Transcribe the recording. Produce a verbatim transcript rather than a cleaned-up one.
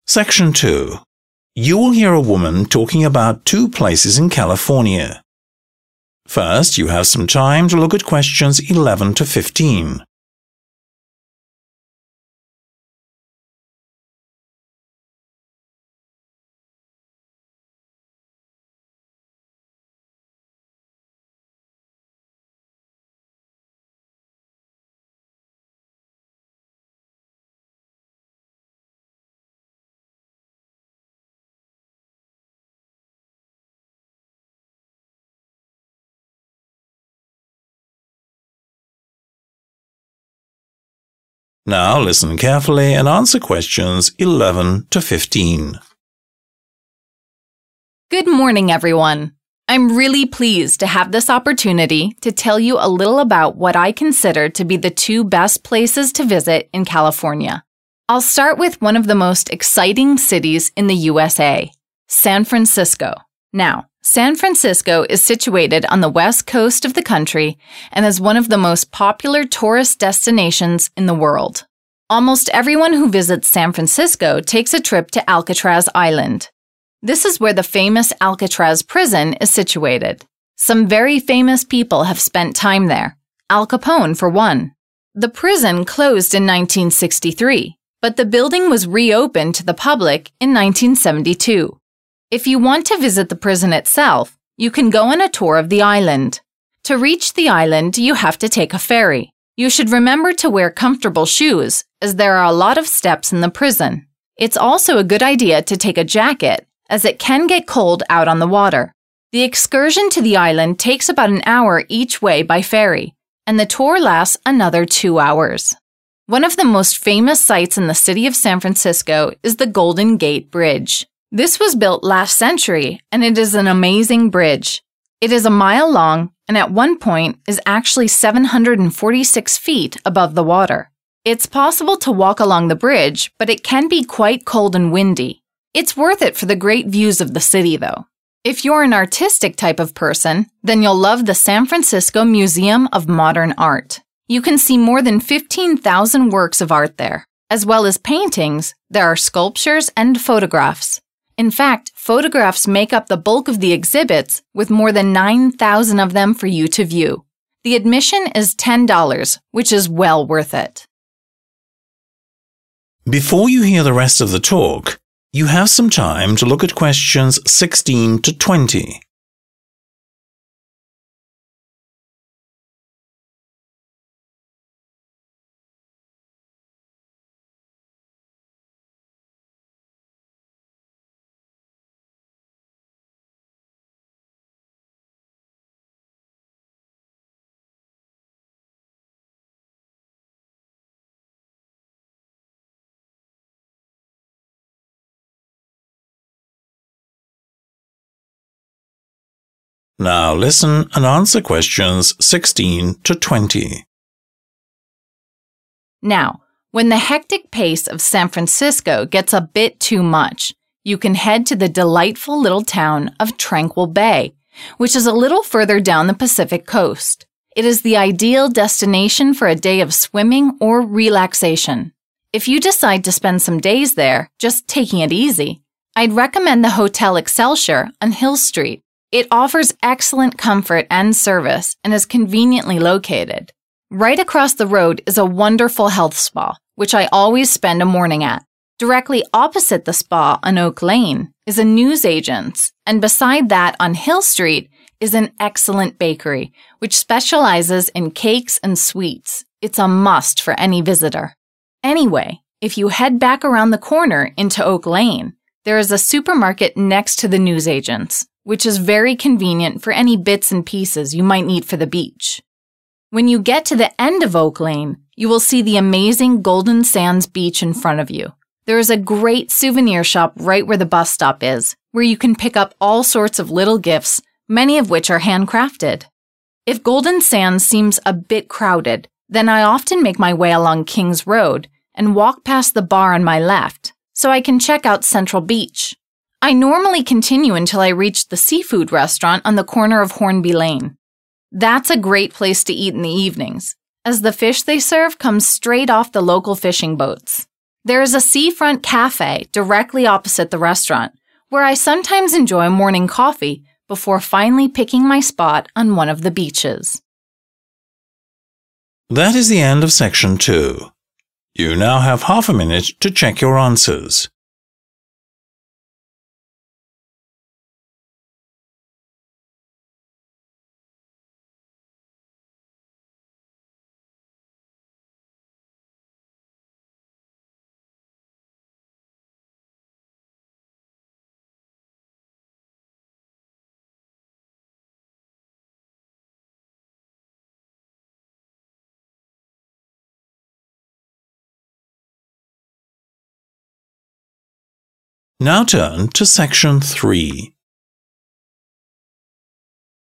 Section two. You will hear a woman talking about two places in California. First, you have some time to look at questions eleven to fifteen. Now listen carefully and answer questions eleven to fifteen. Good morning, everyone. I'm really pleased to have this opportunity to tell you a little about what I consider to be the two best places to visit in California. I'll start with one of the most exciting cities in the U S A, San Francisco. Now, San Francisco is situated on the west coast of the country and is one of the most popular tourist destinations in the world. Almost everyone who visits San Francisco takes a trip to Alcatraz Island. This is where the famous Alcatraz prison is situated. Some very famous people have spent time there. Al Capone, for one. The prison closed in nineteen sixty-three, but the building was reopened to the public in nineteen seventy-two. If you want to visit the prison itself, you can go on a tour of the island. To reach the island, you have to take a ferry. You should remember to wear comfortable shoes, as there are a lot of steps in the prison. It's also a good idea to take a jacket, as it can get cold out on the water. The excursion to the island takes about an hour each way by ferry, and the tour lasts another two hours. One of the most famous sights in the city of San Francisco is the Golden Gate Bridge. This was built last century, and it is an amazing bridge. It is a mile long, and at one point is actually seven hundred forty-six feet above the water. It's possible to walk along the bridge, but it can be quite cold and windy. It's worth it for the great views of the city, though. If you're an artistic type of person, then you'll love the San Francisco Museum of Modern Art. You can see more than fifteen thousand works of art there. As well as paintings, there are sculptures and photographs. In fact, photographs make up the bulk of the exhibits, with more than nine thousand of them for you to view. The admission is ten dollars, which is well worth it. Before you hear the rest of the talk, you have some time to look at questions sixteen to twenty. Now listen and answer questions sixteen to twenty. Now, when the hectic pace of San Francisco gets a bit too much, you can head to the delightful little town of Tranquil Bay, which is a little further down the Pacific coast. It is the ideal destination for a day of swimming or relaxation. If you decide to spend some days there, just taking it easy, I'd recommend the Hotel Excelsior on Hill Street. It offers excellent comfort and service and is conveniently located. Right across the road is a wonderful health spa, which I always spend a morning at. Directly opposite the spa on Oak Lane is a newsagent's, and beside that on Hill Street is an excellent bakery, which specializes in cakes and sweets. It's a must for any visitor. Anyway, if you head back around the corner into Oak Lane, there is a supermarket next to the newsagent's, which is very convenient for any bits and pieces you might need for the beach. When you get to the end of Oak Lane, you will see the amazing Golden Sands Beach in front of you. There is a great souvenir shop right where the bus stop is, where you can pick up all sorts of little gifts, many of which are handcrafted. If Golden Sands seems a bit crowded, then I often make my way along Kings Road and walk past the bar on my left, so I can check out Central Beach. I normally continue until I reach the seafood restaurant on the corner of Hornby Lane. That's a great place to eat in the evenings, as the fish they serve comes straight off the local fishing boats. There is a seafront cafe directly opposite the restaurant, where I sometimes enjoy morning coffee before finally picking my spot on one of the beaches. That is the end of section two. You now have half a minute to check your answers. Now turn to section three.